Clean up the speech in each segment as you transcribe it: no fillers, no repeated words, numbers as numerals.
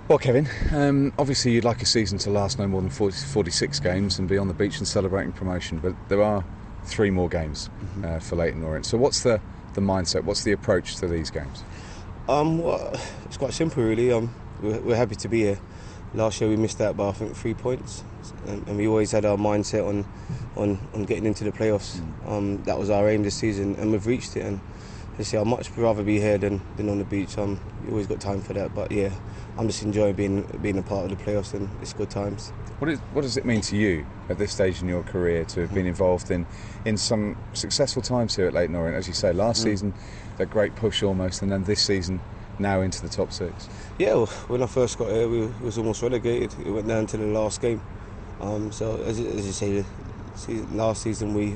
Well, Kevin, obviously you'd like a season to last no more than 46 games and be on the beach and celebrating promotion, but there are 3 more games for Leyton Orient. So what's the mindset, what's the approach to these games? Well, it's quite simple really. We're happy to be here. Last year we missed out by I think 3 points, and we always had our mindset on getting into the playoffs. That was our aim this season, and we've reached it. And I'd much rather be here than on the beach. You always got time for that, but yeah, I'm just enjoying being a part of the playoffs, and it's good times. What does it mean to you at this stage in your career to have been involved in some successful times here at Leyton Orient? As you say, last season, that great push almost, and then this season, now into the top 6. Yeah, well, when I first got here, we was almost relegated. It went down to the last game. So as you say, last season we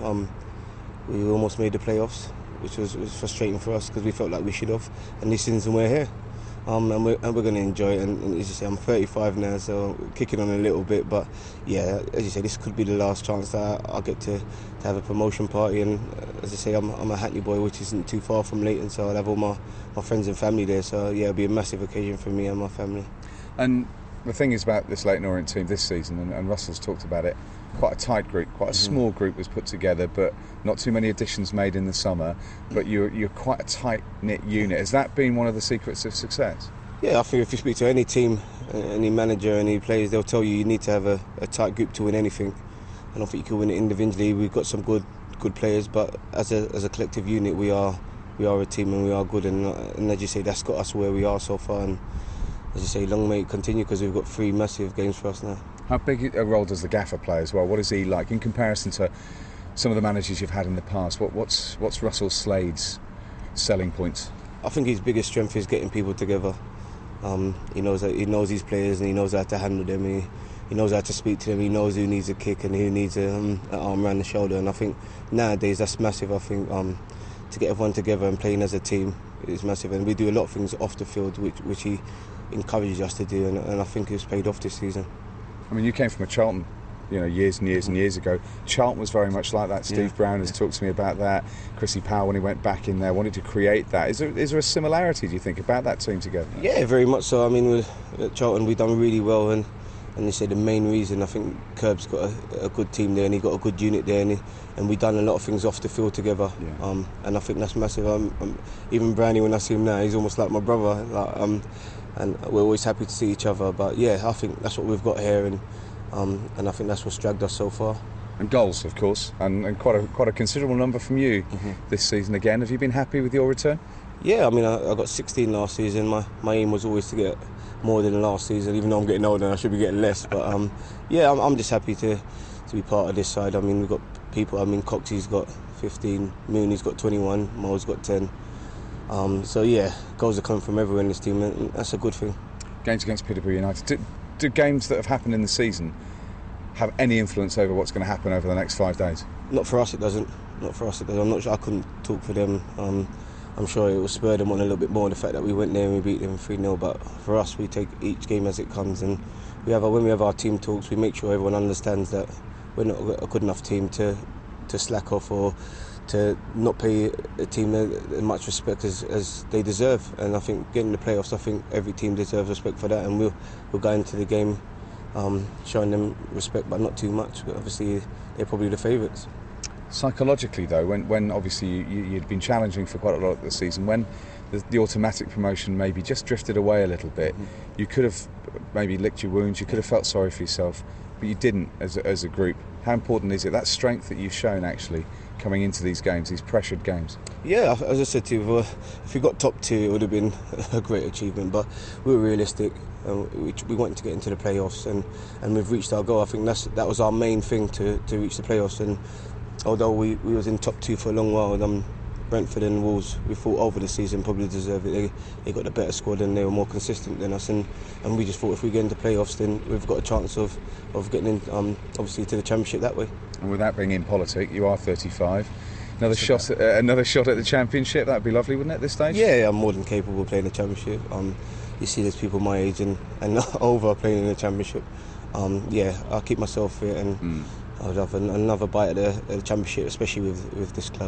almost made the playoffs, which was frustrating for us because we felt like we should have. And this season we're here. And we're going to enjoy it, and as you say, I'm 35 now, so kicking on a little bit, but yeah, as you say, this could be the last chance that I'll get to have a promotion party. And as I say, I'm a Hackney boy, which isn't too far from Leyton, so I'll have all my friends and family there, so yeah, it'll be a massive occasion for me and my family. And the thing is about this Leyton Orient team this season, and Russell's talked about it, quite a tight group, quite a small group was put together, but not too many additions made in the summer, but you're quite a tight-knit unit. Has that been one of the secrets of success? Yeah, I think if you speak to any team, any manager, any players, they'll tell you need to have a tight group to win anything. I don't think you can win it individually. We've got some good players, but as a collective unit, we are a team and we are good, and as you say, that's got us where we are so far, and as you say, long may it continue because we've got 3 massive games for us now. How big a role does the gaffer play as well? What is he like in comparison to some of the managers you've had in the past? What's Russell Slade's selling points? I think his biggest strength is getting people together. He knows his players, and he knows how to handle them. He knows how to speak to them. He knows who needs a kick and who needs an arm around the shoulder. And I think nowadays that's massive. I think to get everyone together and playing as a team is massive. And we do a lot of things off the field which he encourages us to do, and I think it's paid off this season. I mean, you came from a Charlton, years and years and years ago. Charlton was very much like that. Steve Brown has talked to me about that. Chrissy Powell, when he went back in there, wanted to create that. Is there a similarity, do you think, about that team together? Yeah, very much so. I mean, at Charlton we've done really well, and they say the main reason, I think Kerb's got a good team there, and he got a good unit there, and we've done a lot of things off the field together. Yeah. And I think that's massive. Even Brownie, when I see him now, he's almost like my brother. And we're always happy to see each other. But yeah, I think that's what we've got here, and I think that's what's dragged us so far. And goals, of course, and quite a considerable number from you this season again. Have you been happy with your return? Yeah, I mean, I got 16 last season. My aim was always to get more than last season, even though I'm getting older and I should be getting less. But yeah, I'm just happy to be part of this side. I mean, we've got people. I mean, Coxey's got 15, Mooney's got 21, Mo's got 10. So yeah, goals are coming from everywhere in this team, and that's a good thing. Games against Peterborough United. Do games that have happened in the season have any influence over what's going to happen over the next 5 days? Not for us, it doesn't. Not for us, it doesn't. I'm not sure. I couldn't talk for them. I'm sure it will spur them on a little bit more, the fact that we went there and we beat them 3-0. But for us, we take each game as it comes, and when we have our team talks, we make sure everyone understands that we're not a good enough team to slack off or to not pay a team as much respect as they deserve. And I think getting the playoffs, I think every team deserves respect for that, and we'll go into the game showing them respect, but not too much. But obviously they're probably the favourites. Psychologically though, when obviously you'd been challenging for quite a lot of the season, when the automatic promotion maybe just drifted away a little bit, you could have maybe licked your wounds, you could have felt sorry for yourself, but you didn't as a group. How important is it, that strength that you've shown actually coming into these games, these pressured games? Yeah, as I said to you, if we got top 2 it would have been a great achievement, but we were realistic. We wanted to get into the playoffs, and we've reached our goal. I think that was our main thing, to reach the playoffs. And although we was in top 2 for a long while, Brentford and Wolves, we thought over the season probably deserved it. They got a better squad and they were more consistent than us, and we just thought if we get into playoffs, then we've got a chance of getting in, obviously, to the Championship that way. And without being in politics, you are 35. Another shot at the Championship, that'd be lovely, wouldn't it, at this stage? Yeah, I'm more than capable of playing the Championship. You see there's people my age and over playing in the Championship. Yeah, I'll keep myself fit, and I'll have another bite at the Championship, especially with this club.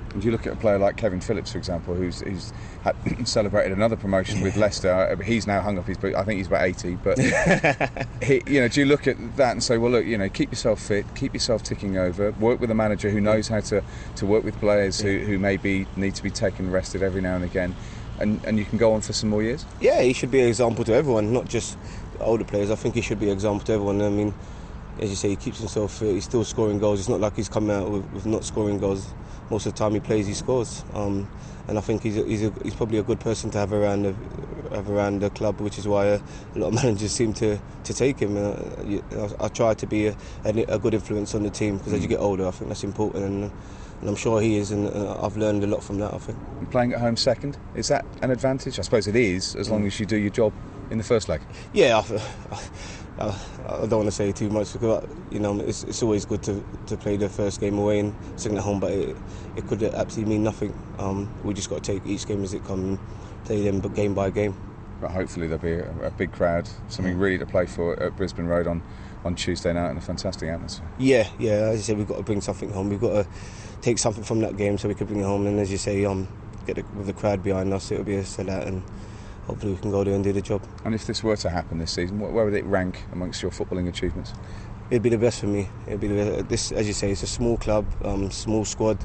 And you look at a player like Kevin Phillips, for example, who's had celebrated another promotion with Leicester. He's now hung up his boot. I think he's about 80. But do you look at that and say, well, look, keep yourself fit, keep yourself ticking over, work with a manager who knows how to work with players who maybe need to be taken rested every now and again, and you can go on for some more years? Yeah, he should be an example to everyone, not just the older players. I think he should be an example to everyone. I mean, as you say, he keeps himself fit. He's still scoring goals. It's not like he's come out with not scoring goals. Most of the time he plays, he scores. And I think he's probably a good person to have around the club, which is why a lot of managers seem to take him. I try to be a good influence on the team, because as you get older, I think that's important, and I'm sure he is, and I've learned a lot from that, I think. And playing at home second, is that an advantage? I suppose it is, as long as you do your job in the first leg. Yeah, I don't want to say too much, because it's always good to play the first game away and second at home, but it could absolutely mean nothing. We just got to take each game as it comes and play them game by game. But hopefully there'll be a big crowd, something really to play for at Brisbane Road on Tuesday night, and a fantastic atmosphere. Yeah. As you say, we've got to bring something home. We've got to take something from that game so we can bring it home. And as you say, with the crowd behind us, it'll be a sellout, and hopefully we can go there and do the job. And if this were to happen this season, where would it rank amongst your footballing achievements? It'd be the best for me. It'd be this, as you say, it's a small club, small squad,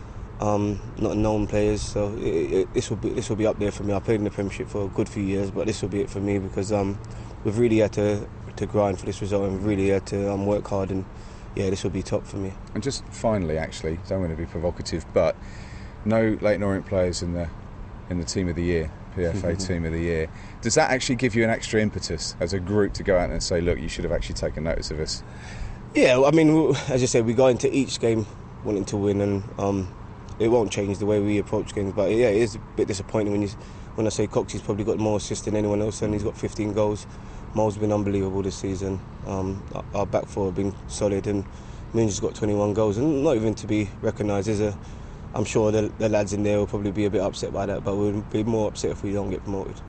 not known players. So this will be up there for me. I played in the Premiership for a good few years, but this will be it for me, because we've really had to grind for this result, and we've really had to work hard, and this will be top for me. And just finally, actually, don't want to be provocative, but no Leyton Orient players in the team of the year. PFA Team of the Year. Does that actually give you an extra impetus as a group to go out and say, look, you should have actually taken notice of us? Yeah, I mean, as you said, we go into each game wanting to win, and it won't change the way we approach games. But it is a bit disappointing when I say Coxey's probably got more assists than anyone else, and he's got 15 goals. Mo's been unbelievable this season. Our back four have been solid, and Moon's got 21 goals, and not even to be recognised. I'm sure the lads in there will probably be a bit upset by that, but we'll be more upset if we don't get promoted.